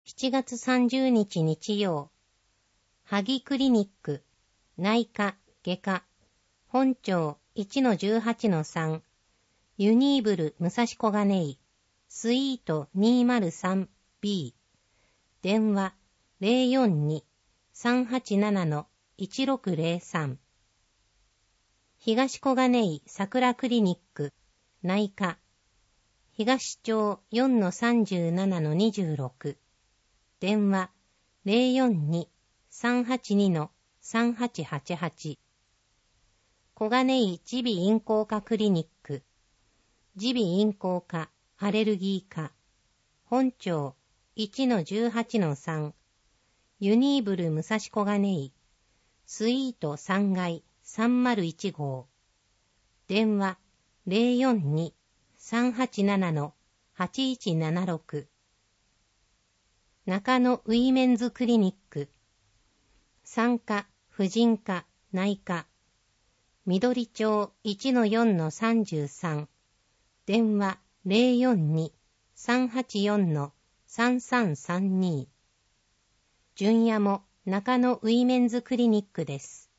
7月30日日曜、萩クリニック、内科、外科、本庁 1-18-3、ユニーブル武蔵小金井、スイート 203B、電話 042-387-1603、東小金井桜クリニック、内科、東町 4-37-26、電話 042-382-3888、小金井耳鼻咽喉科クリニック、耳鼻咽喉科アレルギー科、本庁 1-18-3、ユニーブル武蔵小金井、スイート3階301号、電話 042-387-8176、中野ウィメンズクリニック、産科、婦人科、内科、緑町 1-4-33、電話 042-384-3332。純也も中野ウィメンズクリニックです。